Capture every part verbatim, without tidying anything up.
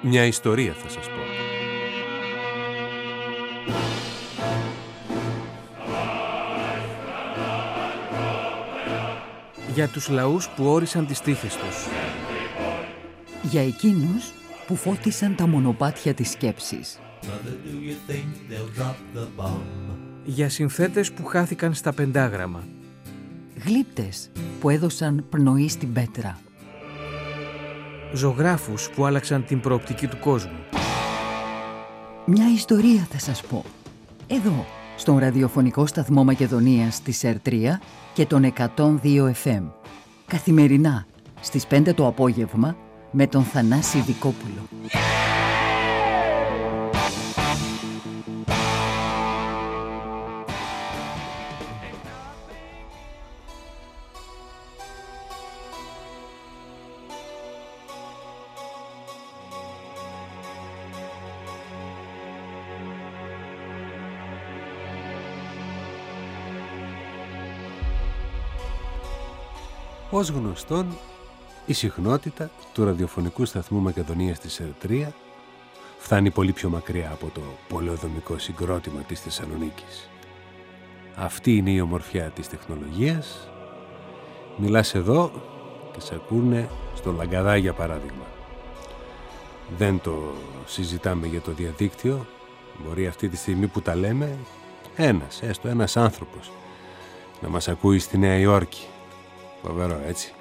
Μια ιστορία θα σας πω. Για τους λαούς που όρισαν τις τύχες τους. Για εκείνους που φώτισαν τα μονοπάτια της σκέψης. Για συνθέτες που χάθηκαν στα πεντάγραμμα. Γλύπτες που έδωσαν πνοή στην πέτρα. Ζωγράφους που άλλαξαν την προοπτική του κόσμου. Μια ιστορία θα σας πω. Εδώ, στον ραδιοφωνικό σταθμό Μακεδονίας της ΕΡ τρία και τον εκατόν δύο εφ εμ. Καθημερινά, στις πέντε το απόγευμα, με τον Θανάση Δικόπουλο. Ως γνωστόν, η συχνότητα του ραδιοφωνικού σταθμού Μακεδονίας της ΕΡ τρία φτάνει πολύ πιο μακριά από το πολεοδομικό συγκρότημα της Θεσσαλονίκης. Αυτή είναι η ομορφιά της τεχνολογίας. Μιλάς εδώ και σε ακούνε στο Λαγκαδά, για παράδειγμα. Δεν το συζητάμε για το διαδίκτυο. Μπορεί αυτή τη στιγμή που τα λέμε, ένας, έστω ένας άνθρωπος, να μας ακούει στη Νέα Υόρκη. Φοβερό, έτσι.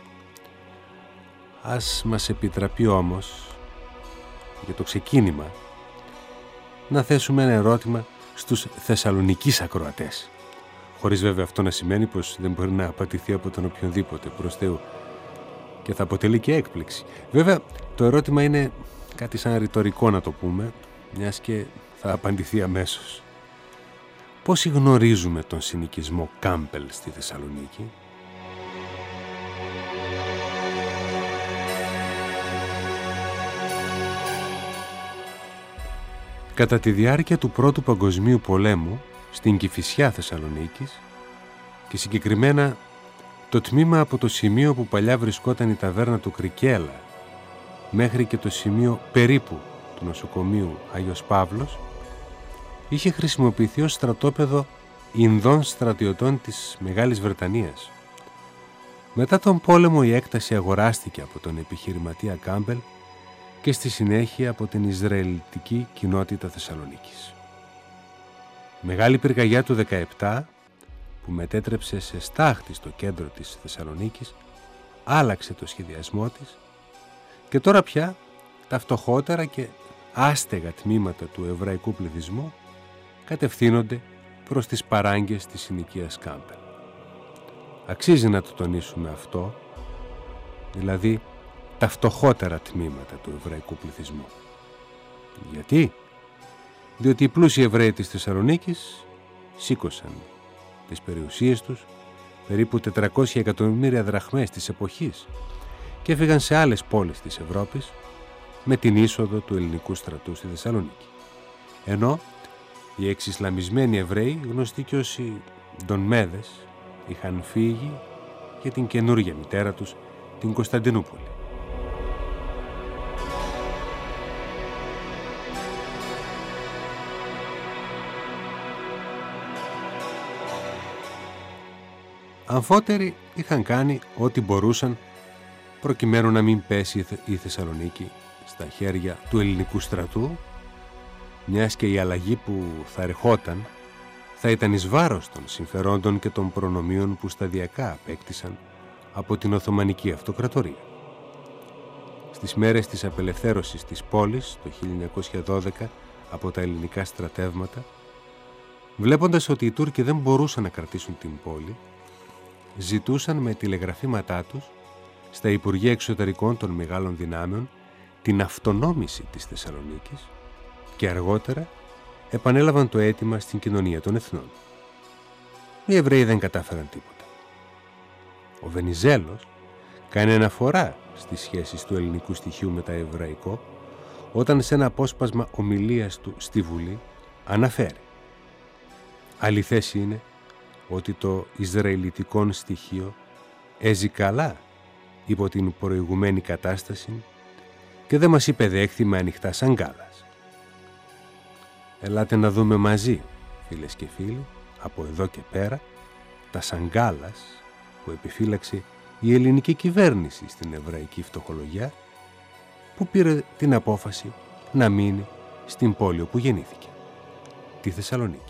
Ας μας επιτραπεί όμως, για το ξεκίνημα, να θέσουμε ένα ερώτημα στους Θεσσαλονικείς ακροατές. Χωρίς βέβαια αυτό να σημαίνει πως δεν μπορεί να απαντηθεί από τον οποιονδήποτε, προς Θεού. Και θα αποτελεί και έκπληξη. Βέβαια, το ερώτημα είναι κάτι σαν ρητορικό, να το πούμε, μιας και θα απαντηθεί αμέσως. Πόσοι γνωρίζουμε τον συνοικισμό Κάμπελ στη Θεσσαλονίκη? Κατά τη διάρκεια του Πρώτου Παγκοσμίου Πολέμου, στην Κηφισιά Θεσσαλονίκης, και συγκεκριμένα το τμήμα από το σημείο που παλιά βρισκόταν η ταβέρνα του Κρικέλα μέχρι και το σημείο περίπου του νοσοκομείου Άγιος Παύλος, είχε χρησιμοποιηθεί ως στρατόπεδο Ινδών στρατιωτών της Μεγάλης Βρετανίας. Μετά τον πόλεμο η έκταση αγοράστηκε από τον επιχειρηματία Κάμπελ και στη συνέχεια από την Ισραηλιτική κοινότητα Θεσσαλονίκης. Μεγάλη πυρκαγιά του δεκαεπτά, που μετέτρεψε σε στάχτη στο κέντρο της Θεσσαλονίκης, άλλαξε το σχεδιασμό της και τώρα πια τα φτωχότερα και άστεγα τμήματα του εβραϊκού πληθυσμού κατευθύνονται προς τις παράγκες της συνοικίας Κάμπελ. Αξίζει να το τονίσουμε αυτό, δηλαδή τα φτωχότερα τμήματα του εβραϊκού πληθυσμού. Γιατί? Διότι οι πλούσιοι Εβραίοι της Θεσσαλονίκης σήκωσαν τις περιουσίες τους, περίπου τετρακόσια εκατομμύρια δραχμές της εποχής, και έφυγαν σε άλλες πόλεις της Ευρώπης με την είσοδο του ελληνικού στρατού στη Θεσσαλονίκη. Ενώ οι εξισλαμισμένοι Εβραίοι, γνωστοί και ως οι Ντονμέδες, είχαν φύγει για την καινούργια μητέρα τους, την Κωνσταντινούπολη. Αμφότεροι είχαν κάνει ό,τι μπορούσαν προκειμένου να μην πέσει η Θεσσαλονίκη στα χέρια του ελληνικού στρατού, μιας και η αλλαγή που θα ερχόταν θα ήταν εις βάρος των συμφερόντων και των προνομίων που σταδιακά απέκτησαν από την Οθωμανική Αυτοκρατορία. Στις μέρες της απελευθέρωσης της πόλης το χίλια εννιακόσια δώδεκα από τα ελληνικά στρατεύματα, βλέποντας ότι οι Τούρκοι δεν μπορούσαν να κρατήσουν την πόλη, ζητούσαν με τηλεγραφήματά τους στα Υπουργεία Εξωτερικών των Μεγάλων Δυνάμεων την αυτονόμηση της Θεσσαλονίκης και αργότερα επανέλαβαν το αίτημα στην Κοινωνία των Εθνών. Οι Εβραίοι δεν κατάφεραν τίποτα. Ο Βενιζέλος κάνει αναφορά στις σχέσεις του ελληνικού στοιχείου με τα εβραϊκό όταν σε ένα απόσπασμα ομιλίας του στη Βουλή αναφέρει: «Άλλη θέση είναι ότι το Ισραηλιτικόν στοιχείο έζει καλά υπό την προηγουμένη κατάσταση και δεν μας υπεδέχθη με ανοιχτά σαγκάλας. Ελάτε να δούμε μαζί, φίλες και φίλοι, από εδώ και πέρα, τα σαγκάλας που επιφύλαξε η ελληνική κυβέρνηση στην εβραϊκή φτωχολογιά, που πήρε την απόφαση να μείνει στην πόλη όπου γεννήθηκε, τη Θεσσαλονίκη.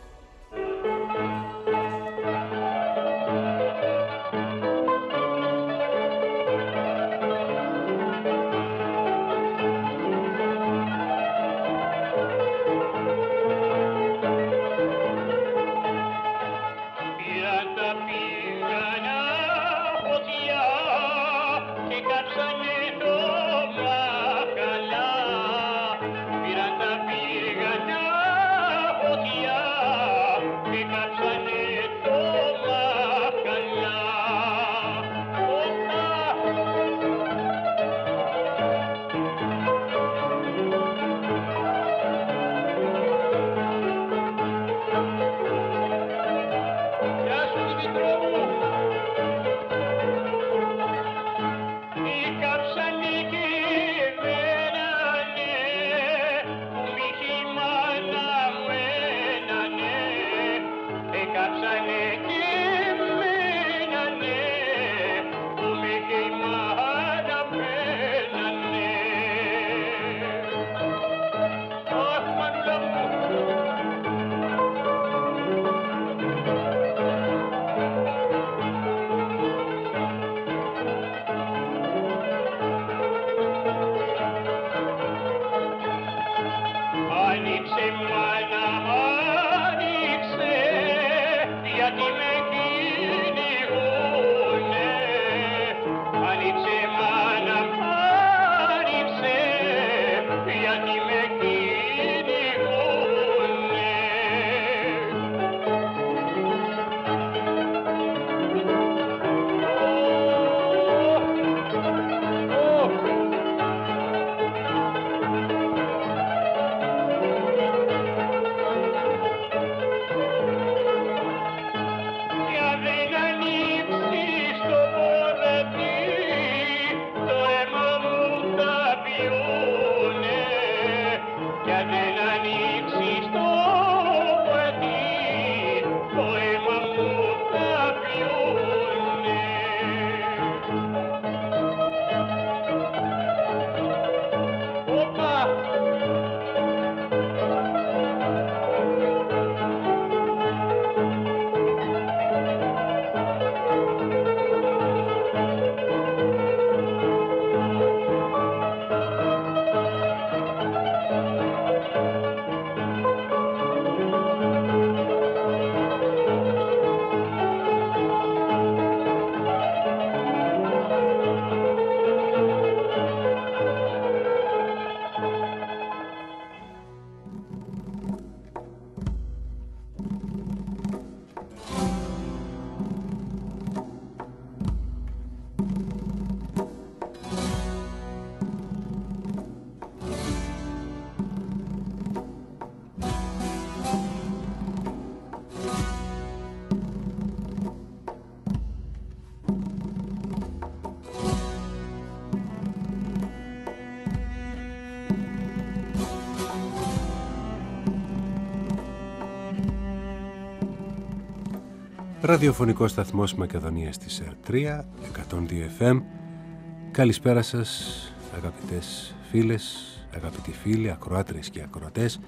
Ραδιοφωνικός σταθμός Μακεδονίας της ερ τρία, εκατόν δύο εφ εμ. Καλησπέρα σας αγαπητές φίλες, αγαπητοί φίλοι, ακροάτρες και ακροατές.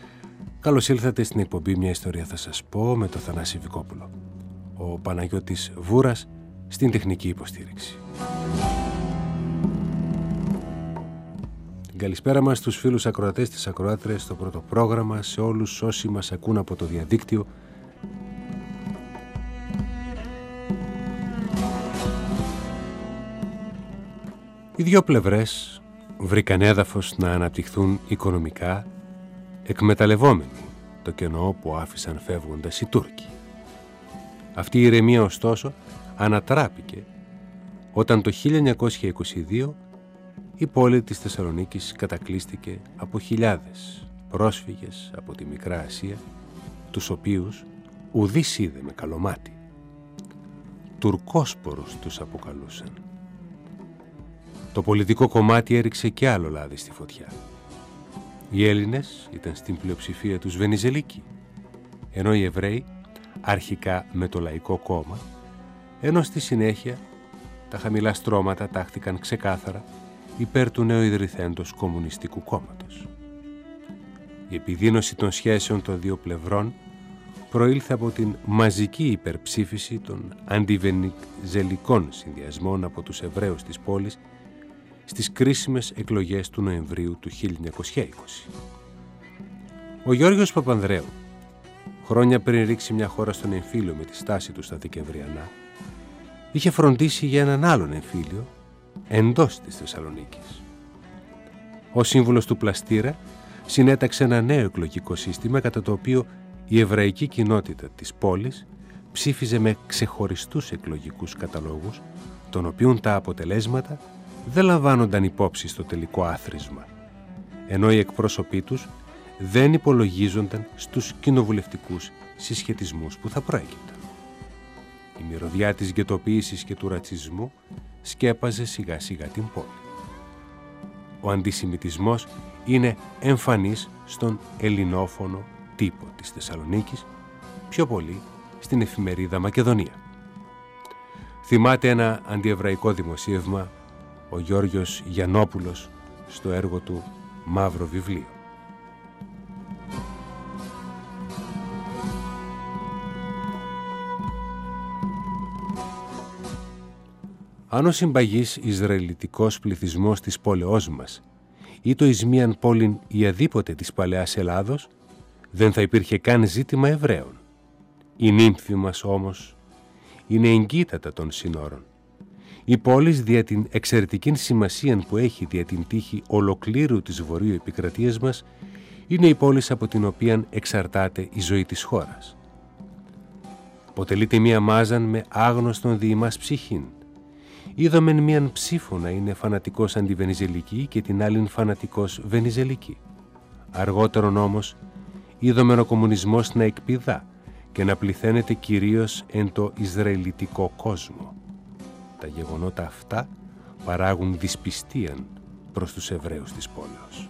Καλώς ήλθατε στην εκπομπή «Μια ιστορία θα σας πω» με το Θανάση Βικόπουλο. Ο Παναγιώτης Βούρας στην τεχνική υποστήριξη. Την καλησπέρα μας στους φίλους ακροατές, τις ακροάτρες, στο πρώτο πρόγραμμα, σε όλους όσοι μας ακούν από το διαδίκτυο. Οι δύο πλευρές βρήκαν έδαφος να αναπτυχθούν οικονομικά, εκμεταλλευόμενοι το κενό που άφησαν φεύγοντας οι Τούρκοι. Αυτή η ηρεμία ωστόσο ανατράπηκε όταν το χίλια εννιακόσια είκοσι δύο η πόλη της Θεσσαλονίκης κατακλείστηκε από χιλιάδες πρόσφυγες από τη Μικρά Ασία, τους οποίους ουδής είδε με καλό μάτι. Τουρκόσπορους τους αποκαλούσαν. το πολιτικό κομμάτι έριξε και άλλο λάδι στη φωτιά. Οι Έλληνες ήταν στην πλειοψηφία τους Βενιζελικοί, ενώ οι Εβραίοι αρχικά με το Λαϊκό Κόμμα, ενώ στη συνέχεια τα χαμηλά στρώματα τάχθηκαν ξεκάθαρα υπέρ του νεοειδρυθέντος Κομμουνιστικού Κόμματος. Η επιδείνωση των σχέσεων των δύο πλευρών προήλθε από την μαζική υπερψήφιση των αντιβενιζελικών συνδυασμών από τους Εβραίους της πόλης στις κρίσιμες εκλογές του Νοεμβρίου του χίλια εννιακόσια είκοσι. Ο Γιώργος Παπανδρέου, χρόνια πριν ρίξει μια χώρα στον εμφύλιο με τη στάση του στα Δεκεμβριανά, είχε φροντίσει για έναν άλλον εμφύλιο εντός της Θεσσαλονίκης. Ο σύμβουλος του Πλαστήρα συνέταξε ένα νέο εκλογικό σύστημα κατά το οποίο η εβραϊκή κοινότητα της πόλης ψήφιζε με ξεχωριστούς εκλογικούς καταλόγους, των οποίων τα αποτελέσματα δεν λαμβάνονταν υπόψη στο τελικό άθροισμα, ενώ οι εκπρόσωποι τους δεν υπολογίζονταν στους κοινοβουλευτικούς συσχετισμούς που θα προέκυπταν. Η μυρωδιά της γετοποίησης και του ρατσισμού σκέπαζε σιγά σιγά την πόλη. Ο αντισημιτισμός είναι εμφανής στον ελληνόφωνο τύπο της Θεσσαλονίκης, πιο πολύ στην εφημερίδα Μακεδονία. Θυμάται ένα αντιεβραϊκό δημοσίευμα ο Γιώργος Γιαννόπουλος στο έργο του «Μαύρο βιβλίο». Αν ο συμπαγής Ισραηλιτικός πληθυσμός της πόλεως μας ή το εις μίαν πόλην ή αδίποτε της παλαιάς Ελλάδος, δεν θα υπήρχε καν ζήτημα Εβραίων. Η νύμφη μας όμως είναι εγκύτατα των συνόρων. Η πόλη δια την εξαιρετική σημασία που έχει δια την τύχη ολοκλήρου της βορείου επικρατείας μας είναι η πόλη από την οποία εξαρτάται η ζωή της χώρας. Αποτελείται μία μάζαν με άγνωστον διημάς ψυχήν. Είδομεν μίαν ψήφο να είναι φανατικός αντιβενιζελική και την άλλην φανατικός βενιζελική. Αργότερον όμως είδομεν ο κομμουνισμός να εκπηδά και να πληθαίνεται κυρίως εν το Ισραηλιτικό κόσμο. Τα γεγονότα αυτά παράγουν δυσπιστίαν προς τους Εβραίους της πόλεως.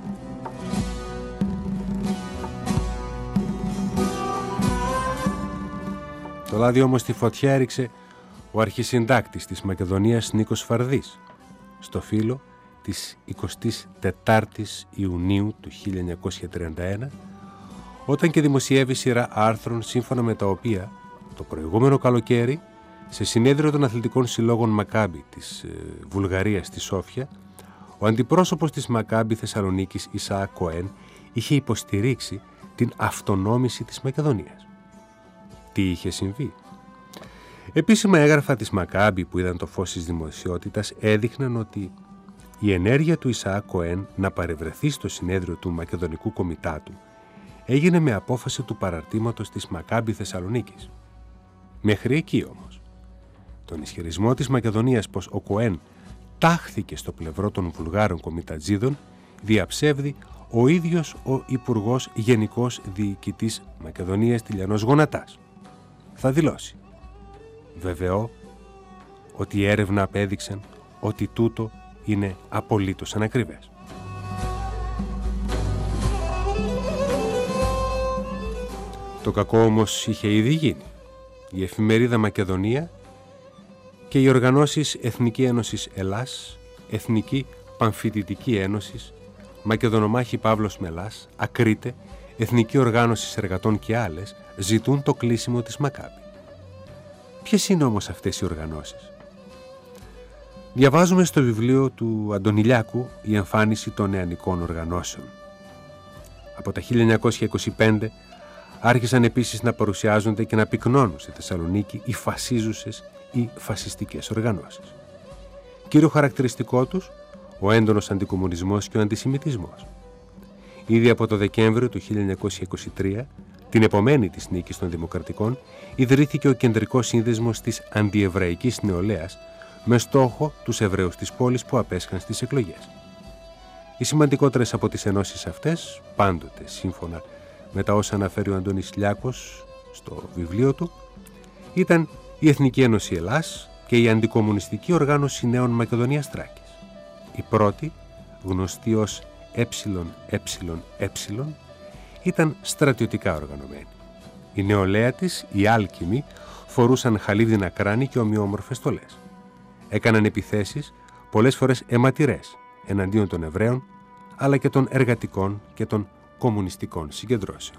Το λάδι όμως στη φωτιά έριξε ο αρχισυντάκτης της Μακεδονίας Νίκος Φαρδής στο φύλλο της εικοστής τετάρτης Ιουνίου του χίλια εννιακόσια τριάντα ένα, όταν και δημοσιεύει σειρά άρθρων σύμφωνα με τα οποία το προηγούμενο καλοκαίρι σε συνέδριο των αθλητικών συλλόγων Μακάμπι της ε, Βουλγαρίας στη Σόφια, ο αντιπρόσωπος της Μακάμπι Θεσσαλονίκης Ισαάκ Κοέν είχε υποστηρίξει την αυτονόμηση της Μακεδονίας. Τι είχε συμβεί? Επίσημα έγγραφα της Μακάμπι που είδαν το φως της δημοσιότητας έδειχναν ότι η ενέργεια του Ισαάκ Κοέν να παρευρεθεί στο συνέδριο του Μακεδονικού Κομιτάτου έγινε με απόφαση του παραρτήματος της Μακάμπι Θεσσαλονίκης. Μέχρι εκεί όμως, τον ισχυρισμό της Μακεδονίας πως ο Κοέν τάχθηκε στο πλευρό των Βουλγάρων κομιτατζίδων διαψεύδει ο ίδιος ο Υπουργός Γενικός Διοικητής Μακεδονίας Τηλιανός Γονατάς. Θα δηλώσει: βεβαιώ ότι η έρευνα απέδειξε ότι τούτο είναι απολύτως ανακριβές. Το κακό όμως είχε ήδη γίνει. Η εφημερίδα Μακεδονία και οι οργανώσεις Εθνική Ένωση Ελλάς, Εθνική Παμφιτητική Ένωση, Μακεδονομάχη Παύλος Μελάς, Ακρίτε, Εθνική Οργάνωση Εργατών και άλλες ζητούν το κλείσιμο της Μακάμπι. Ποιες είναι όμως αυτές οι οργανώσεις? Διαβάζουμε στο βιβλίο του Αντωνηλιάκου «Η εμφάνιση των νεανικών οργανώσεων». Από τα χίλια εννιακόσια είκοσι πέντε άρχισαν επίσης να παρουσιάζονται και να πυκνώνουν στη Θεσσαλονίκη οι φασίζουσες ή φασιστικές οργανώσεις. Κύριο χαρακτηριστικό τους, ο έντονος αντικομμουνισμός και ο αντισημιτισμός. Ήδη από το Δεκέμβριο του χίλια εννιακόσια είκοσι τρία, την επομένη της νίκης των Δημοκρατικών, ιδρύθηκε ο Κεντρικός Σύνδεσμος της Αντιεβραϊκής Νεολαίας με στόχο τους Εβραίους της πόλης που απέσχαν στις εκλογές. Οι σημαντικότερες από τις ενώσεις αυτές, πάντοτε σύμφωνα με τα όσα αναφέρει ο Αντώνης Λιάκος στο βιβλίο του, ήταν η Εθνική Ένωση Ελλάς και η Αντικομμουνιστική Οργάνωση Νέων Μακεδονίας Θράκης. Η πρώτη, γνωστή ως ΕΕΕ, ήταν στρατιωτικά οργανωμένη. Η νεολαία της, οι άλκημοι, φορούσαν χαλίβδινα κράνη και ομοιόμορφες στολές. Έκαναν επιθέσεις, πολλές φορές αιματηρές, εναντίον των Εβραίων, αλλά και των εργατικών και των κομμουνιστικών συγκεντρώσεων.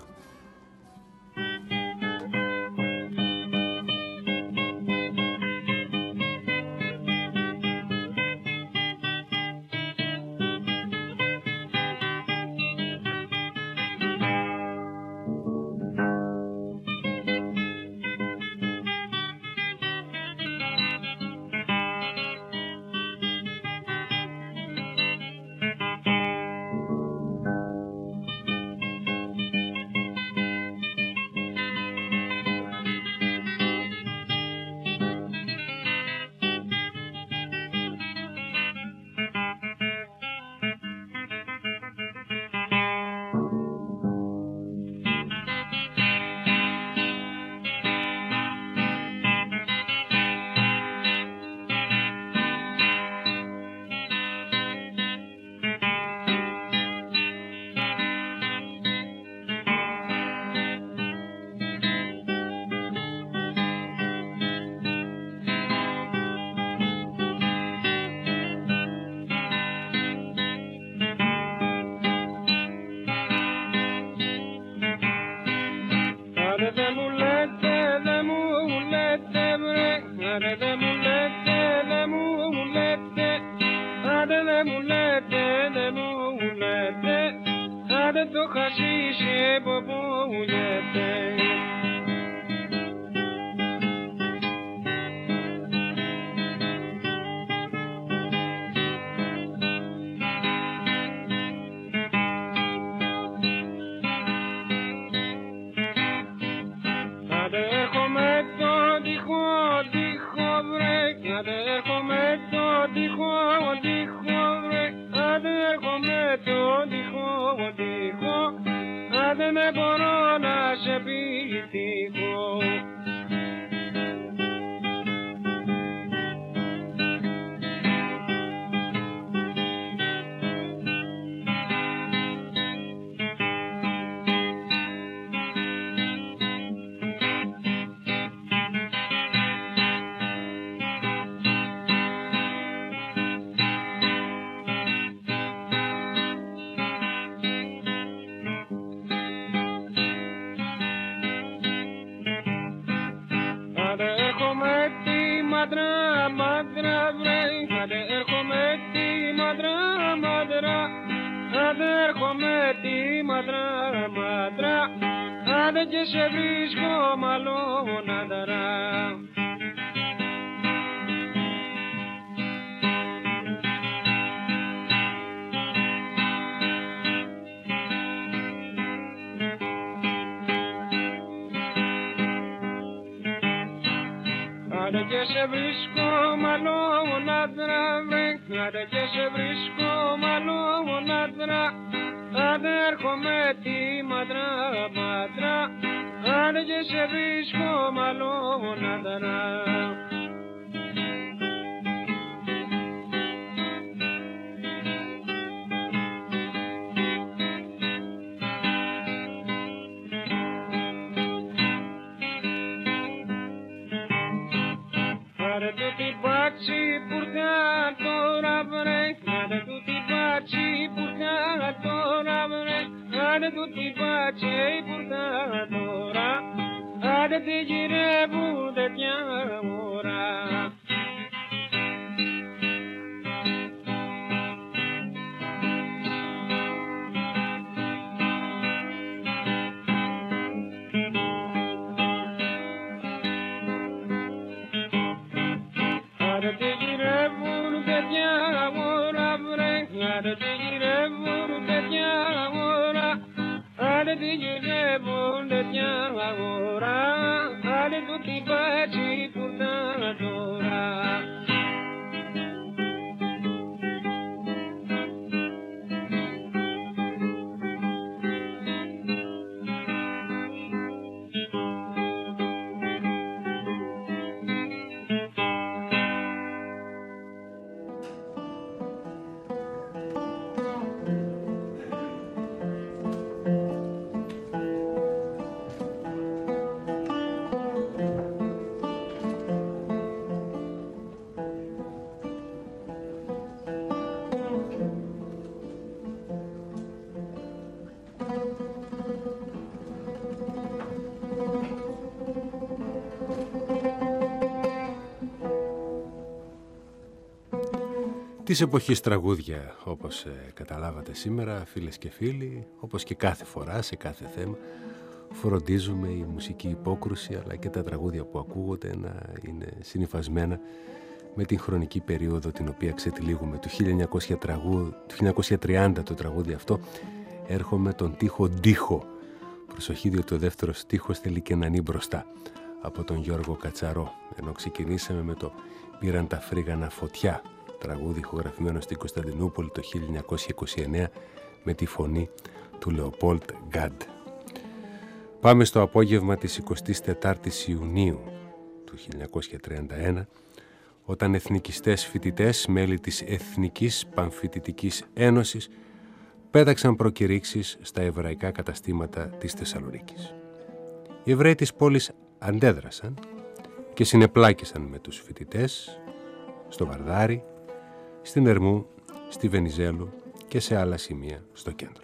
Της εποχής τραγούδια, όπως ε, καταλάβατε σήμερα, φίλες και φίλοι, όπως και κάθε φορά, σε κάθε θέμα, φροντίζουμε η μουσική υπόκρουση αλλά και τα τραγούδια που ακούγονται να είναι συνυφασμένα με την χρονική περίοδο την οποία ξετυλίγουμε. Του χίλια εννιακόσια τριάντα το τραγούδι αυτό, έρχομαι τον τοίχο Ντίχο. Προσοχή, διότι ο δεύτερος στίχος θέλει και έναν ή μπροστά, από τον Γιώργο Κατσαρό, ενώ ξεκινήσαμε με το «Πήραν τα φρίγανα φωτιά», τραγούδι ηχογραφημένο στην Κωνσταντινούπολη το χίλια εννιακόσια είκοσι εννέα με τη φωνή του Λεοπόλτ Γκάντ. Πάμε στο απόγευμα της εικοστής τετάρτης Ιουνίου του χίλια εννιακόσια τριάντα ένα, όταν εθνικιστές φοιτητές, μέλη της Εθνικής Πανφοιτητικής Ένωσης, πέταξαν προκηρύξεις στα εβραϊκά καταστήματα της Θεσσαλονίκης. Οι Εβραίοι της πόλης αντέδρασαν και συνεπλάκησαν με τους φοιτητές στο Βαρδάρι, στην Ερμού, στη Βενιζέλου και σε άλλα σημεία στο κέντρο.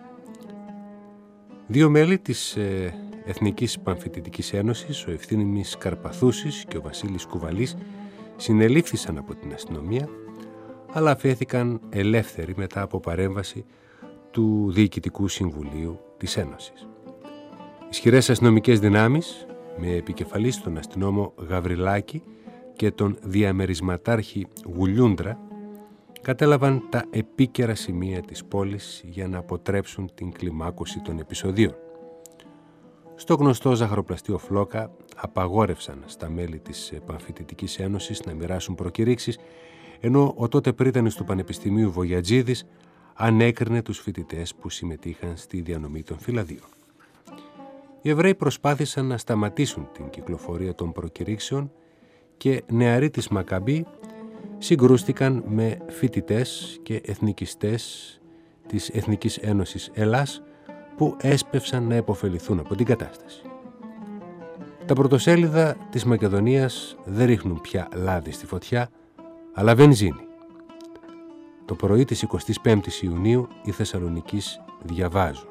Δύο μέλη της ε, Εθνικής Πανφοιτητικής Ένωσης, ο Ευθύμης Καρπαθούσης και ο Βασίλης Κουβαλής, συνελήφθησαν από την αστυνομία, αλλά αφέθηκαν ελεύθεροι μετά από παρέμβαση του Διοικητικού Συμβουλίου της Ένωσης. Ισχυρές αστυνομικές δυνάμεις, με επικεφαλής τον αστυνόμο Γαβριλάκη και τον διαμερισματάρχη Γουλιούντρα, κατέλαβαν τα επίκαιρα σημεία της πόλης για να αποτρέψουν την κλιμάκωση των επεισοδίων. Στο γνωστό ζαχαροπλαστείο Φλόκα απαγόρευσαν στα μέλη της Πανφοιτητικής Ένωσης να μοιράσουν προκηρύξεις, ενώ ο τότε πρίτανης του Πανεπιστημίου Βογιατζίδης ανέκρινε τους φοιτητές που συμμετείχαν στη διανομή των φυλαδίων. Οι Εβραίοι προσπάθησαν να σταματήσουν την κυκλοφορία των προκηρύξεων και νεαροί της Μακαμπή συγκρούστηκαν με φοιτητές και εθνικιστές της Εθνικής Ένωσης Ελλάς που έσπευσαν να επωφεληθούν από την κατάσταση. Τα πρωτοσέλιδα της Μακεδονίας δεν ρίχνουν πια λάδι στη φωτιά, αλλά βενζίνη. Το πρωί της εικοστής πέμπτης Ιουνίου οι Θεσσαλονικείς διαβάζουν.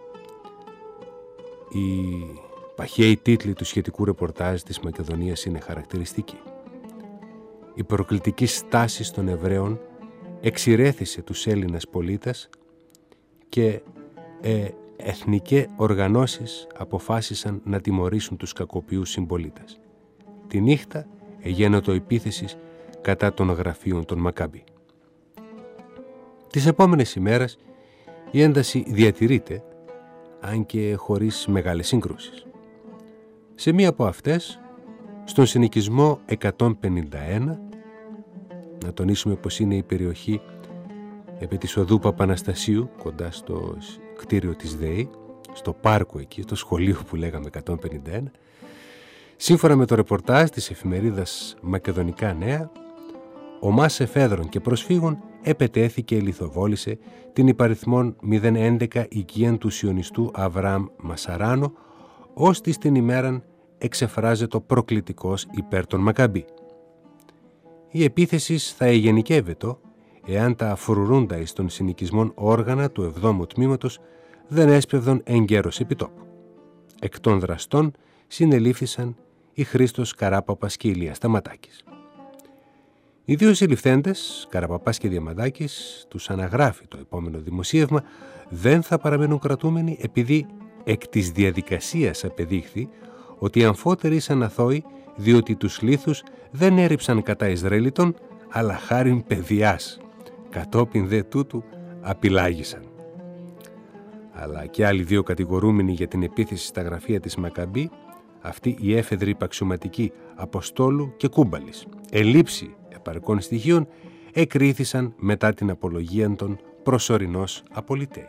Οι παχαίοι τίτλοι του σχετικού ρεπορτάζ της Μακεδονίας είναι χαρακτηριστικοί. Η προκλητική στάση των Εβραίων εξηρέθησε τους Έλληνες πολίτες και ε, εθνικές οργανώσεις αποφάσισαν να τιμωρήσουν τους κακοποιούς συμπολίτες. Τη νύχτα εγένετο επίθεσης κατά των γραφείων των Μακάμπη. Τις επόμενες ημέρες η ένταση διατηρείται, αν και χωρίς μεγάλες συγκρούσεις. Σε μία από αυτές, στον συνοικισμό εκατόν πενήντα ένα, να τονίσουμε πως είναι η περιοχή επί της οδού Παπαναστασίου, κοντά στο κτίριο της ΔΕΗ, στο πάρκο εκεί, το σχολείο που λέγαμε εκατόν πενήντα ένα, σύμφωνα με το ρεπορτάζ της εφημερίδας Μακεδονικά Νέα, ομάς εφέδρων και προσφύγων επετέθηκε και λιθοβόλησε την υπαριθμόν μηδέν έντεκα οικίαν του σιωνιστού Αβραάμ Μασαράνο, ώστις την ημέραν εξεφράζεται προκλητικός υπέρ των Μακαμπή. Η επίθεση θα εγενικεύεται εάν τα φρουρούντα εις των συνοικισμών όργανα του εβδόμου τμήματος δεν έσπευδον εγκαίρως επιτόπου. Εκ των δραστών συνελήφθησαν οι Χρήστος Καράπαπας και Ηλίας Σταματάκης. Οι δύο συλληφθέντες, Καραπαπάς και Διαμαντάκης, τους αναγράφει το επόμενο δημοσίευμα, δεν θα παραμένουν κρατούμενοι επειδή εκ της διαδικασίας απεδείχθη ότι οι αμφότεροι ήσαν αθώοι, διότι τους λίθους δεν έριψαν κατά Ισραηλιτών, αλλά χάριν παιδιάς. Κατόπιν δε τούτου απειλάγησαν. Αλλά και άλλοι δύο κατηγορούμενοι για την επίθεση στα γραφεία της Μακαμπή, αυτοί οι έφεδροι υπαξιωματικοί Αποστόλου και Κούμπαλης, ελήψη επαρκών στοιχείων, εκρίθησαν μετά την απολογία των προσωρινώς απολυταίοι.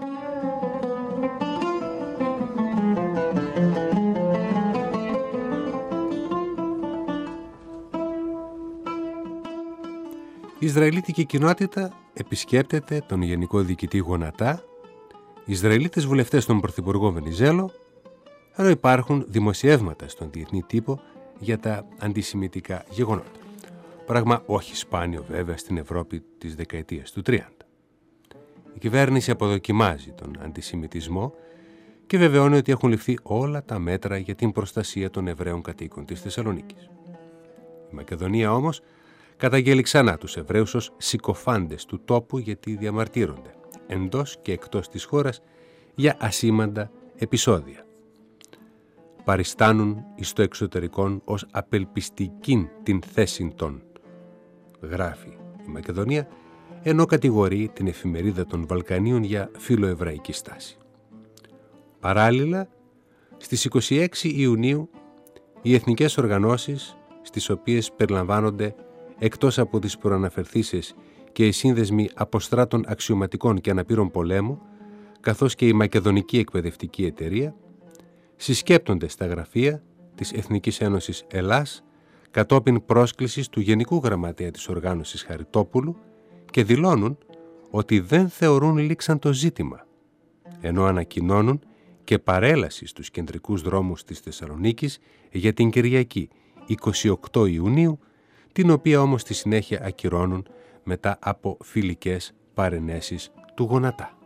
Η Ισραηλίτικη κοινότητα επισκέπτεται τον Γενικό Διοικητή Γονατά, Ισραηλίτες βουλευτές τον Πρωθυπουργό Βενιζέλο, ενώ υπάρχουν δημοσιεύματα στον διεθνή τύπο για τα αντισημιτικά γεγονότα. Πράγμα όχι σπάνιο βέβαια στην Ευρώπη της δεκαετίας του τριάντα. Η κυβέρνηση αποδοκιμάζει τον αντισημιτισμό και βεβαιώνει ότι έχουν ληφθεί όλα τα μέτρα για την προστασία των Εβραίων κατοίκων της Θεσσαλονίκης. Η Μακεδονία όμως καταγγέλει ξανά τους Εβραίους ως συκοφάντες του τόπου γιατί διαμαρτύρονται εντός και εκτός της χώρας για ασήμαντα επεισόδια. Παριστάνουν εις το εξωτερικόν ως απελπιστικήν την θέση των, γράφει η Μακεδονία, ενώ κατηγορεί την εφημερίδα των Βαλκανίων για φιλοεβραϊκή στάση. Παράλληλα, στις είκοσι έξι Ιουνίου, οι εθνικές οργανώσεις, στις οποίες περιλαμβάνονται εκτός από τις προαναφερθήσεις και οι σύνδεσμοι αποστράτων αξιωματικών και αναπήρων πολέμου, καθώς και η Μακεδονική Εκπαιδευτική Εταιρεία, συσκέπτονται στα γραφεία της Εθνικής Ένωσης Ελλάς κατόπιν πρόσκλησης του Γενικού Γραμματέα της Οργάνωσης Χαριτόπουλου και δηλώνουν ότι δεν θεωρούν λήξαν το ζήτημα, ενώ ανακοινώνουν και παρέλαση στους κεντρικούς δρόμους της Θεσσαλονίκης για την Κυριακή είκοσι οκτώ Ιουνίου, την οποία όμως στη συνέχεια ακυρώνουν μετά από φιλικές παρενέσεις του γονατά.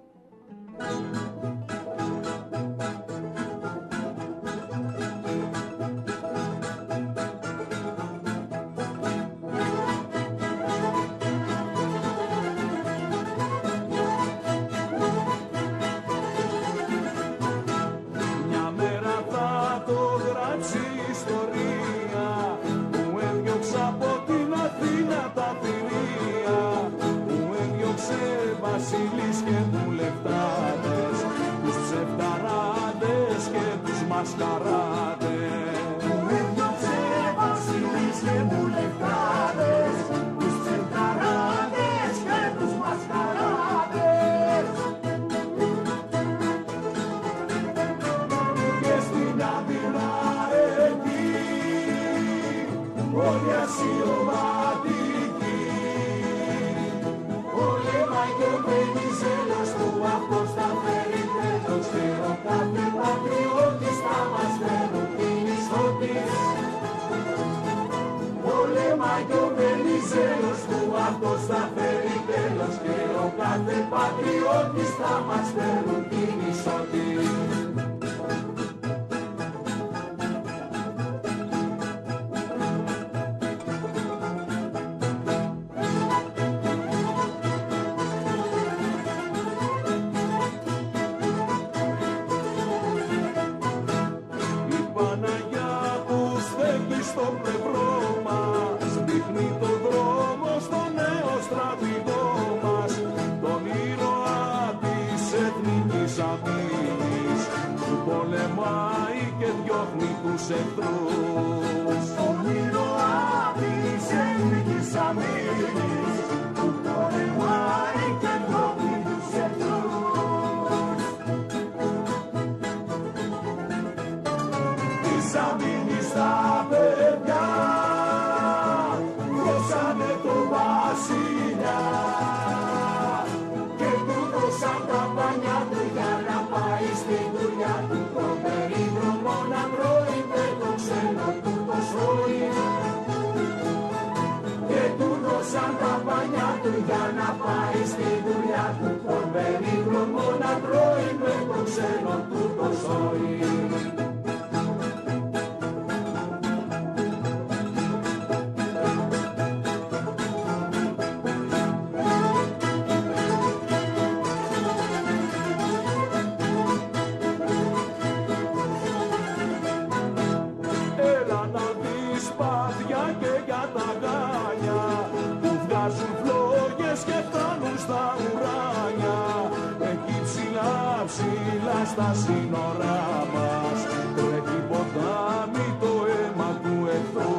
Στα σύνορά μας τρέχει ποτάμι το αίμα του εχθρού.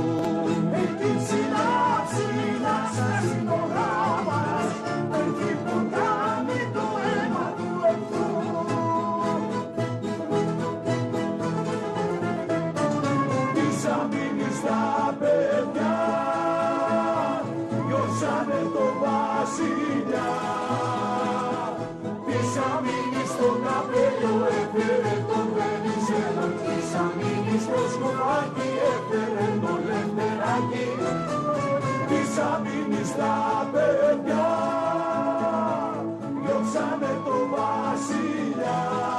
Εκεί ψηλά, ψηλά στα σύνορά μας τρέχει ποτάμι το αίμα του εχθρού. Της αμήνης τα παιδιά διώξανε το βασιλιά. Της αμήνης τον καπέλο έφερε τον Βενιζέλο. Της αμήνης το σκουφάκι έφερε τον Λευτεράκη. Της αμήνης τα παιδιά διώξανε το βασιλιά.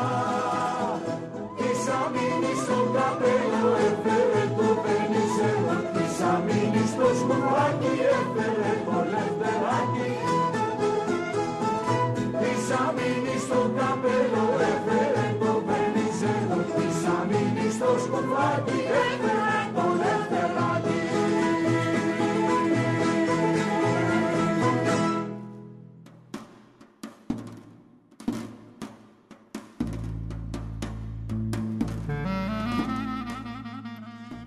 Της αμήνης τον καπέλο έφερε τον Βενιζέλο. Της αμήνης το σκουφάκι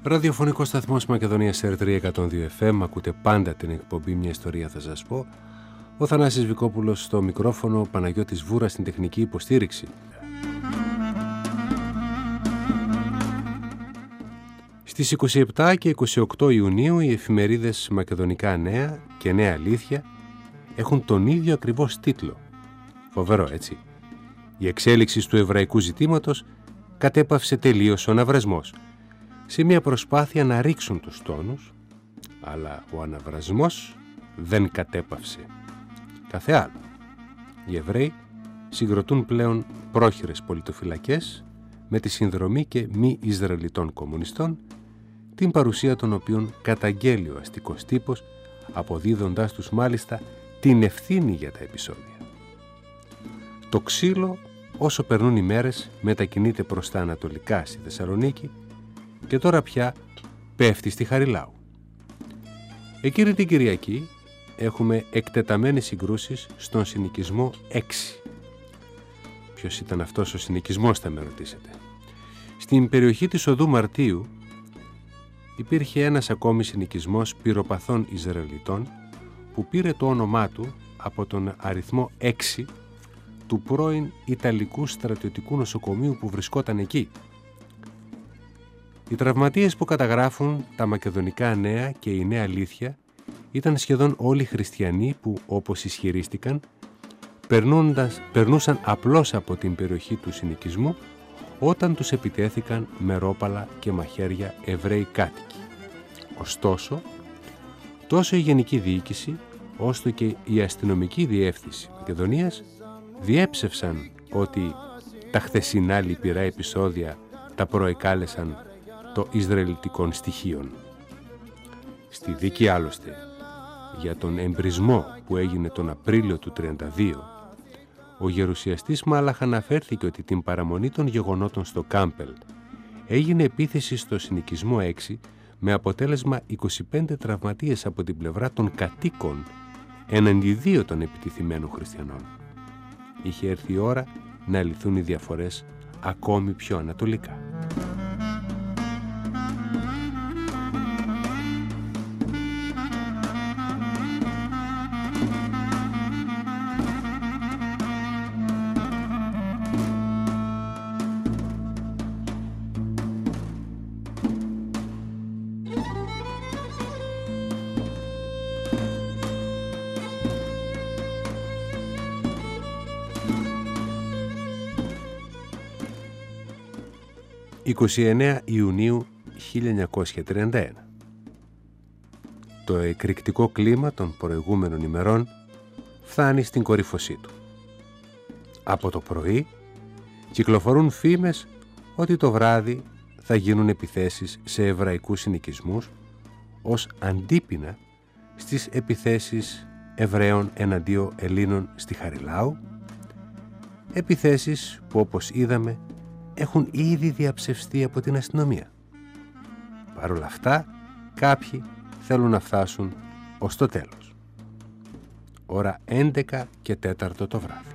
Ραδιοφωνικό σταθμός Μακεδονίας Ερ τρία εκατόν δύο εφ εμ, ακούτε πάντα την εκπομπή «Μια ιστορία θα σας πω». Ο Θανάσης Βικόπουλος στο μικρόφωνο, ο Παναγιώτης Βούρα στην τεχνική υποστήριξη. Στις είκοσι επτά και είκοσι οκτώ Ιουνίου οι εφημερίδες Μακεδονικά Νέα και Νέα Αλήθεια έχουν τον ίδιο ακριβώς τίτλο. Φοβερό, έτσι. Η εξέλιξη του εβραϊκού ζητήματος κατέπαυσε τελείως ο αναβρασμός, σε μια προσπάθεια να ρίξουν τους τόνους, αλλά ο αναβρασμός δεν κατέπαυσε. Κάθε άλλο. Οι Εβραίοι συγκροτούν πλέον πρόχειρες πολιτοφυλακές με τη συνδρομή και μη Ισραηλιτών κομμουνιστών, την παρουσία των οποίων καταγγέλει ο αστικός τύπος, αποδίδοντάς τους μάλιστα την ευθύνη για τα επεισόδια. Το ξύλο, όσο περνούν οι μέρες, μετακινείται προς τα ανατολικά στη Θεσσαλονίκη και τώρα πια πέφτει στη Χαριλάου. Εκείνη την Κυριακή έχουμε εκτεταμένες συγκρούσεις στον συνοικισμό έξι. Ποιος ήταν αυτός ο συνοικισμός, θα με ρωτήσετε. Στην περιοχή της Οδού Μαρτίου υπήρχε ένας ακόμη συνοικισμός πυροπαθών Ισραηλιτών που πήρε το όνομά του από τον αριθμό έξι του πρώην Ιταλικού στρατιωτικού νοσοκομείου που βρισκόταν εκεί. Οι τραυματίες που καταγράφουν τα Μακεδονικά Νέα και η Νέα Αλήθεια ήταν σχεδόν όλοι χριστιανοί που, όπως ισχυρίστηκαν, περνούσαν απλώς από την περιοχή του συνοικισμού όταν τους επιτέθηκαν με ρόπαλα και μαχαίρια Εβραίοι κάτοικοι. Ωστόσο, τόσο η Γενική Διοίκηση ώστε και η Αστυνομική Διεύθυνση Μακεδονίας διέψευσαν ότι τα χθεσινά λυπηρά επεισόδια τα προεκάλεσαν το Ισραηλιτικών στοιχείων. Στη δίκη άλλωστε για τον εμπρισμό που έγινε τον Απρίλιο του τριάντα δύο, ο γερουσιαστής Μάλαχ αναφέρθηκε ότι την παραμονή των γεγονότων στο Κάμπελ έγινε επίθεση στο συνοικισμό έξι με αποτέλεσμα είκοσι πέντε τραυματίες από την πλευρά των κατοίκων έναντι δύο των επιτιθυμένων χριστιανών. Είχε έρθει η ώρα να λυθούν οι διαφορές ακόμη πιο ανατολικά. είκοσι εννέα Ιουνίου χίλια εννιακόσια τριάντα ένα. Το εκρηκτικό κλίμα των προηγούμενων ημερών φτάνει στην κορύφωσή του. Από το πρωί κυκλοφορούν φήμες ότι το βράδυ θα γίνουν επιθέσεις σε εβραϊκούς συνοικισμούς ως αντίπεινα στις επιθέσεις Εβραίων εναντίον Ελλήνων στη Χαριλάου, επιθέσεις που, όπως είδαμε, έχουν ήδη διαψευστεί από την αστυνομία. Παρ' όλα αυτά, κάποιοι θέλουν να φτάσουν ως το τέλος. Ώρα έντεκα και τέταρτο το βράδυ.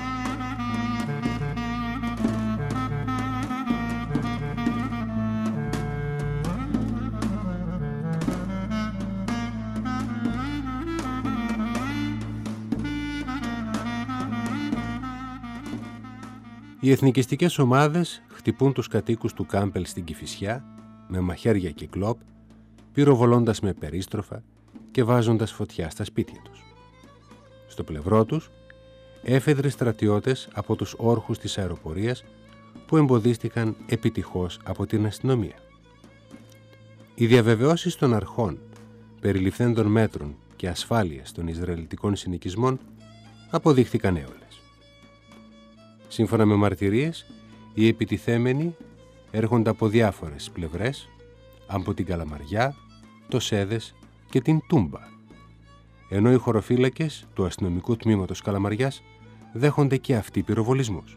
Οι εθνικιστικές ομάδες χτυπούν τους κατοίκους του Κάμπελ στην Κηφισιά με μαχαίρια και κλόπ, πυροβολώντας με περίστροφα και βάζοντας φωτιά στα σπίτια τους. Στο πλευρό τους, έφεδροι στρατιώτες από τους όρχους της αεροπορίας που εμποδίστηκαν επιτυχώς από την αστυνομία. Οι διαβεβαιώσεις των αρχών περιληφθέντων μέτρων και ασφάλειας των Ισραηλιτικών συνοικισμών αποδείχθηκαν έολες. Σύμφωνα με μαρτυρίες, οι επιτιθέμενοι έρχονται από διάφορες πλευρές, από την Καλαμαριά, το Σέδες και την Τούμπα, ενώ οι χωροφύλακες του αστυνομικού τμήματος Καλαμαριάς δέχονται και αυτοί πυροβολισμούς.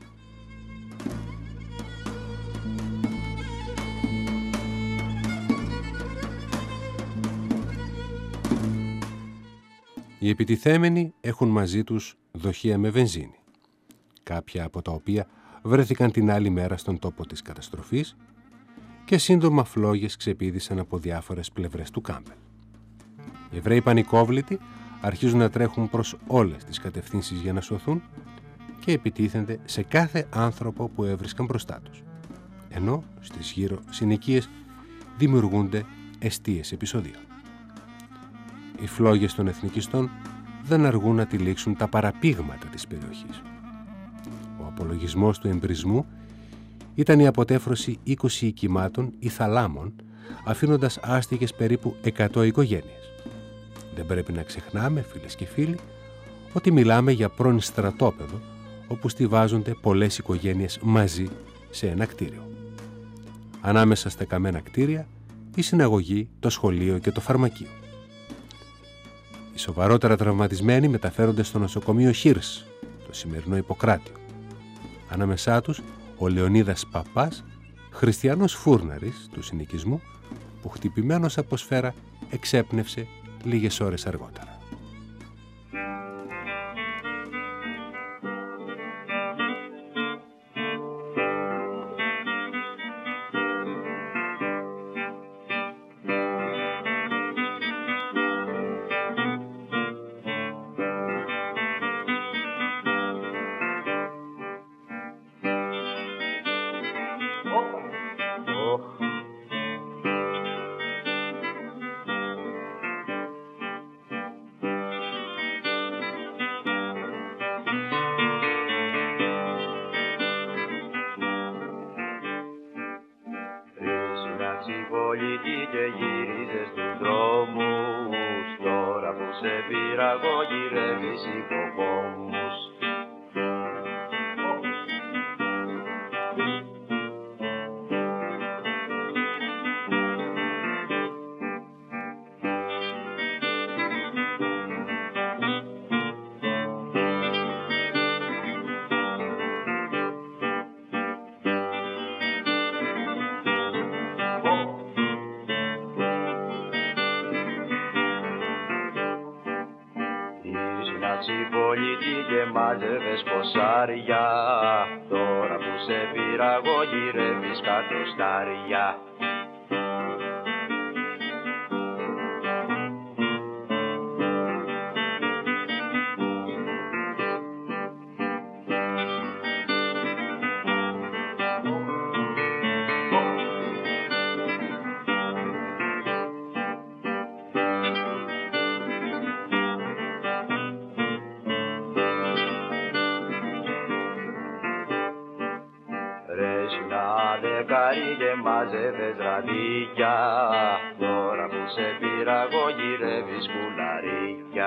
Οι επιτιθέμενοι έχουν μαζί τους δοχεία με βενζίνη, κάποια από τα οποία βρέθηκαν την άλλη μέρα στον τόπο της καταστροφής, και σύντομα φλόγες ξεπήδησαν από διάφορες πλευρές του κάμπελ. Οι Εβραίοι πανικόβλητοι αρχίζουν να τρέχουν προς όλες τις κατευθύνσεις για να σωθούν και επιτίθενται σε κάθε άνθρωπο που έβρισκαν μπροστά τους, ενώ στις γύρω συνοικίες δημιουργούνται εστίες επεισοδίων. Οι φλόγες των εθνικιστών δεν αργούν να τυλίξουν τα παραπήγματα της περιοχής. Ο απολογισμός του εμπρισμού ήταν η αποτέφρωση είκοσι οικημάτων ή θαλάμων, αφήνοντας άστιγες περίπου εκατό οικογένειες. Δεν πρέπει να ξεχνάμε, φίλες και φίλοι, ότι μιλάμε για πρώην στρατόπεδο, όπου στιβάζονται πολλές οικογένειες μαζί σε ένα κτίριο. Ανάμεσα στα καμένα κτίρια, η συναγωγή, το σχολείο και το φαρμακείο. Οι σοβαρότερα τραυματισμένοι μεταφέρονται στο νοσοκομείο Χίρς, το σημερινό Ιπποκράτιο. Ανάμεσά τους ο Λεωνίδας Παπάς, χριστιανός φούρναρης του συνοικισμού, που χτυπημένος από σφαίρα εξέπνευσε λίγες ώρες αργότερα. μάζευες ποσάρια, τώρα που σε πήρα εγώ γυρεύεις κατοστάρια. Και μάζευες ραδίκια, τώρα που σε πήρα εγώ γυρεύεις κουλαρίκια.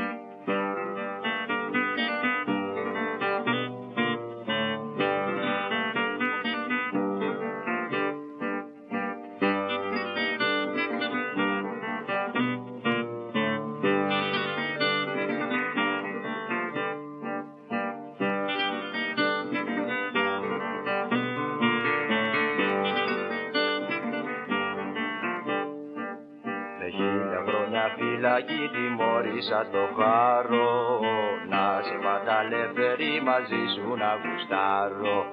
Φυλακή τιμώρησα το χάρο, να σε πάντα ελεύθερη μαζί σου να γουστάρω.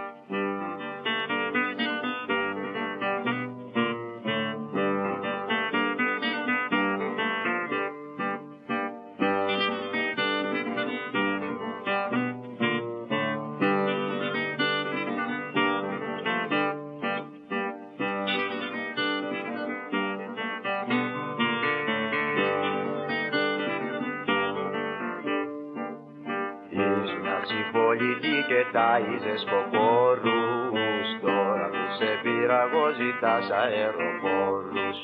Και ταΐζες κοκόρους, τώρα που σε πήρα εγώ ζητάς αεροπόρους.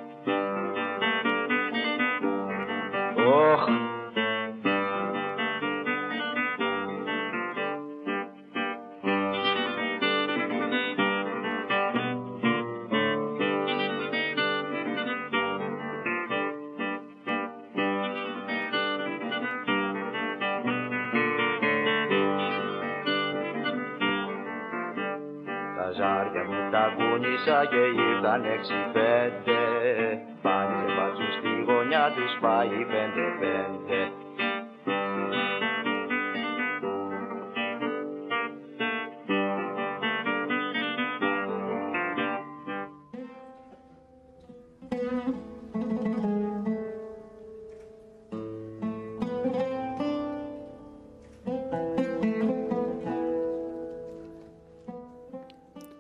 Οχ! Και ήρθαν έξι πέντε, πάνε σε μπάτσους στη γωνιά τους πάει πέντε πέντε.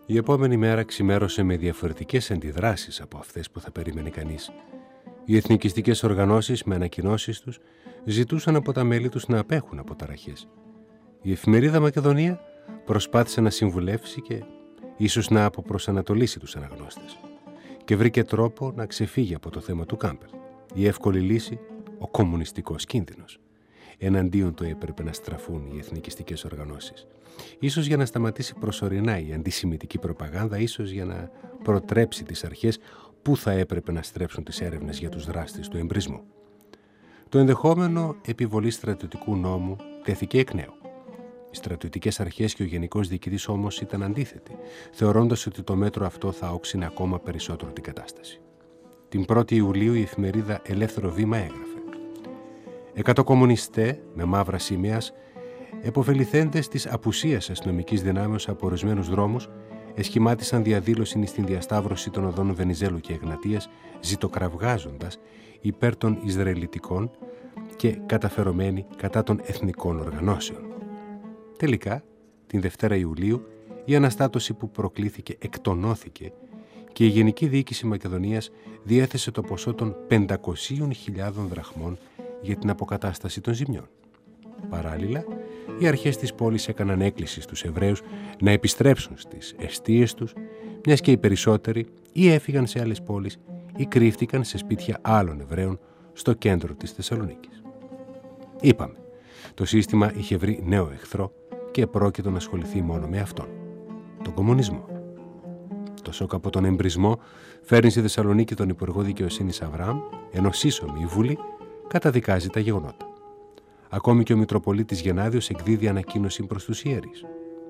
Η επόμενη μέρα ξημέρωσε με διαφορετικές αντιδράσεις από αυτές που θα περίμενε κανείς. Οι εθνικιστικές οργανώσεις με ανακοινώσεις τους ζητούσαν από τα μέλη τους να απέχουν από ταραχές. Η εφημερίδα Μακεδονία προσπάθησε να συμβουλεύσει και ίσως να αποπροσανατολίσει τους αναγνώστες και βρήκε τρόπο να ξεφύγει από το θέμα του Κάμπελ. Η εύκολη λύση, ο κομμουνιστικός κίνδυνος. Εναντίον του έπρεπε να στραφούν οι εθνικιστικές οργανώσεις. Ίσως για να σταματήσει προσωρινά η αντισημιτική προπαγάνδα, ίσως για να προτρέψει τις αρχές που θα έπρεπε να στρέψουν τις έρευνες για τους δράστες του εμπρισμού. Το ενδεχόμενο επιβολής στρατιωτικού νόμου τέθηκε εκ νέου. Οι στρατιωτικές αρχές και ο γενικός διοικητής όμως ήταν αντίθετοι, θεωρώντας ότι το μέτρο αυτό θα όξινε ακόμα περισσότερο την κατάσταση. Την πρώτη Ιουλίου η εφημερίδα Ελεύθερο Βήμα έγραφε: «Εκατό κομμουνιστέ με μαύρα σημαίας, επωφεληθέντες της απουσίας αστυνομικής δυνάμεως από ορισμένους δρόμους, εσχημάτισαν διαδήλωση στην διασταύρωση των οδών Βενιζέλου και Εγνατίας, ζητοκραυγάζοντας υπέρ των Ισραηλιτικών και καταφερωμένοι κατά των εθνικών οργανώσεων». Τελικά, την Δευτέρα Ιουλίου, η αναστάτωση που προκλήθηκε εκτονώθηκε και η Γενική Διοίκηση Μακεδονίας διέθεσε το ποσό των πεντακόσιες χιλιάδες δραχμών για την αποκατάσταση των ζημιών. Παράλληλα, οι αρχές της πόλης έκαναν έκκληση στους Εβραίους να επιστρέψουν στις εστίες τους, μιας και οι περισσότεροι ή έφυγαν σε άλλες πόλεις ή κρύφτηκαν σε σπίτια άλλων Εβραίων στο κέντρο της Θεσσαλονίκης. Είπαμε, το σύστημα είχε βρει νέο εχθρό και πρόκειτο να ασχοληθεί μόνο με αυτόν, τον κομμουνισμό. Το σοκ από τον εμπρισμό φέρνει στη Θεσσαλονίκη τον Υπουργό Δικαιοσύνης Αβραάμ, ενώ σύσσωμη η Βουλή καταδικάζει τα γεγονότα. Ακόμη και ο Μητροπολίτης Γενάδιος εκδίδει ανακοίνωση προς τους ιερείς.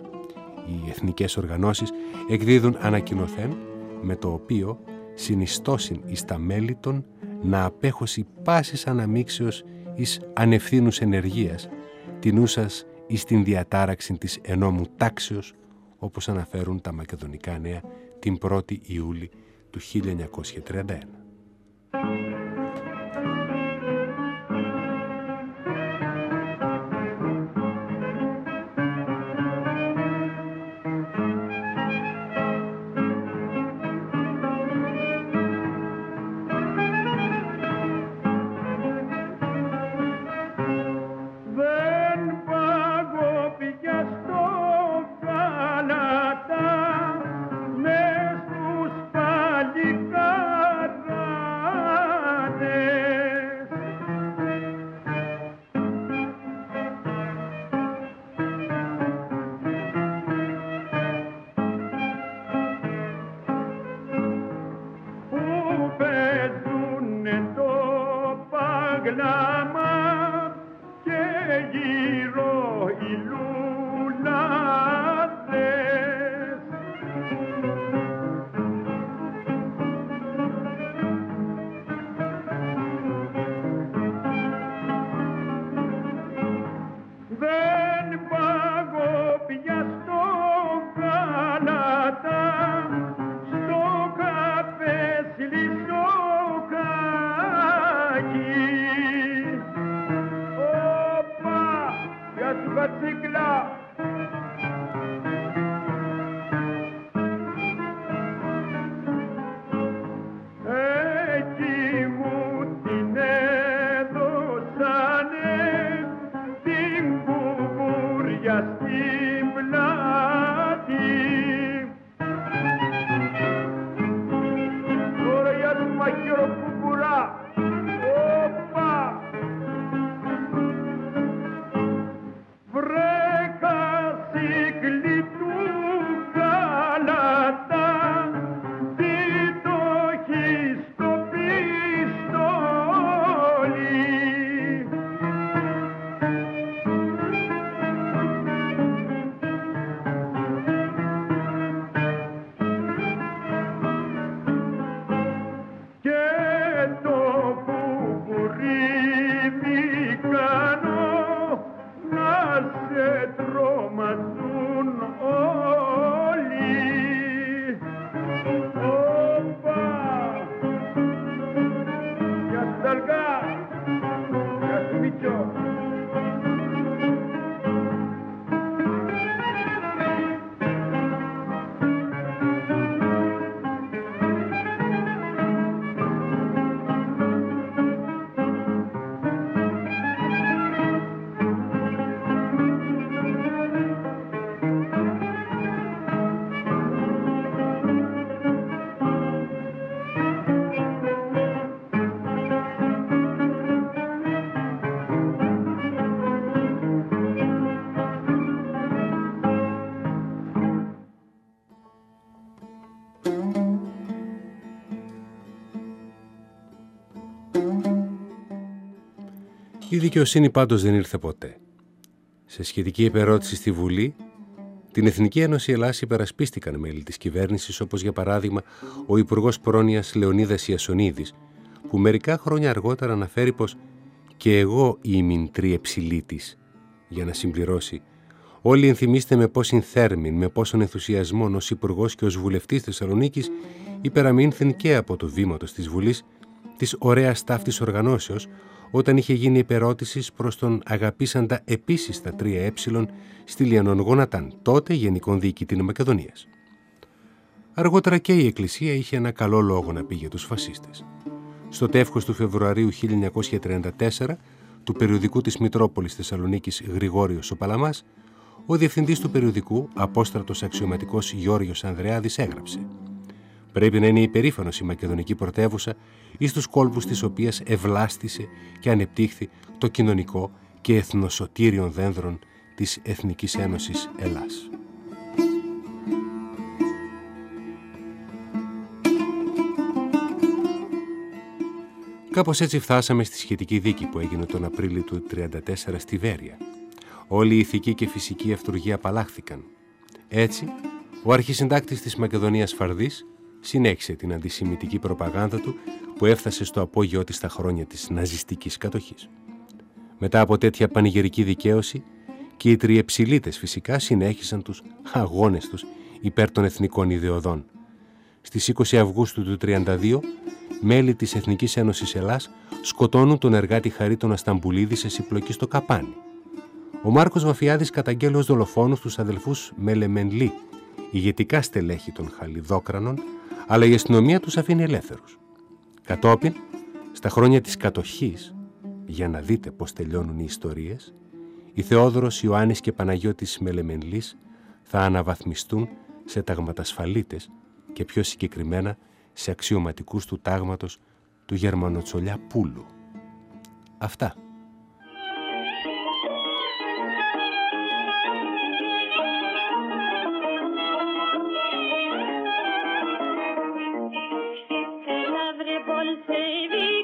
Οι εθνικές οργανώσεις εκδίδουν ανακοινωθέν, με το οποίο συνιστώσιν εις τα μέλη των να απέχωση πάσης αναμίξεως εις ανευθύνους ενεργείας, τινούσας εις την διατάραξη της ενόμου τάξεως, όπως αναφέρουν τα Μακεδονικά Νέα την πρώτη Ιούλη του χίλια εννιακόσια τριάντα ένα. Η δικαιοσύνη πάντως δεν ήρθε ποτέ. Σε σχετική επερώτηση στη Βουλή, την Εθνική Ένωση Ελλάς υπερασπίστηκαν μέλη της κυβέρνησης, όπως για παράδειγμα ο Υπουργός Πρόνοιας Λεωνίδας Ιασονίδης, που μερικά χρόνια αργότερα αναφέρει πως «και εγώ ήμην τριεψιλίτης», για να συμπληρώσει «όλοι ενθυμίστε με πόσην θέρμην, με πόσον ενθουσιασμόν ως Υπουργός και ως Βουλευτής Θεσσαλονίκης υπεραμείνθην και από το βήματος της Βουλής της ωραίας ταύτης οργανώσεως, όταν είχε γίνει υπερώτησης προς τον αγαπήσαντα επίσης τα τρία ε Στυλιανών Γονατάν, τότε Γενικόν Διοικητή Μακεδονίας». Αργότερα και η Εκκλησία είχε ένα καλό λόγο να πει για τους φασίστες. Στο τεύχος του Φεβρουαρίου χίλια εννιακόσια τριάντα τέσσερα του περιοδικού της Μητρόπολης Θεσσαλονίκης Γρηγόριος ο Παλαμάς, ο διευθυντής του περιοδικού, απόστρατος αξιωματικός Γιώργος Ανδρεάδης, έγραψε: «Πρέπει να είναι υπερήφανος η μακεδονική πρωτεύουσα εις τους κόλπους της οποίας ευλάστησε και ανεπτύχθη το κοινωνικό και εθνοσωτήριον δένδρον της Εθνικής Ένωσης Ελλάς». Κάπως έτσι φτάσαμε στη σχετική δίκη που έγινε τον Απρίλιο του τριάντα τέσσερα στη Βέρεια. Όλοι οι ηθικοί και φυσικοί αυτούργοι απαλλάχθηκαν. Έτσι, ο αρχισυντάκτης της Μακεδονίας Φαρδής συνέχισε την αντισημιτική προπαγάνδα του που έφτασε στο απόγειό της στα χρόνια της ναζιστικής κατοχής. Μετά από τέτοια πανηγυρική δικαίωση, και οι τριεψιλίτες φυσικά συνέχισαν τους αγώνες τους υπέρ των εθνικών ιδεωδών. Στις είκοσι Αυγούστου του τριάντα δύο, μέλη της Εθνικής Ένωσης Ελλάς σκοτώνουν τον εργάτη Χαρίτονα Ασταμπουλίδη σε συμπλοκή στο Καπάνι. Ο Μάρκος Βαφιάδης καταγγέλει ως δολοφόνους τους αδελφούς Μελεμενλή, ηγετικά στελέχη των Χαλιδόκρανων, αλλά η αστυνομία τους αφήνει ελεύθερους. Κατόπιν, στα χρόνια της κατοχής, για να δείτε πώς τελειώνουν οι ιστορίες, οι Θεόδωρος, Ιωάννης και Παναγιώτης Μελεμενλής θα αναβαθμιστούν σε ταγματασφαλίτες και πιο συγκεκριμένα σε αξιωματικούς του τάγματος του Γερμανοτσολιά Πούλου. Αυτά. Bolsevi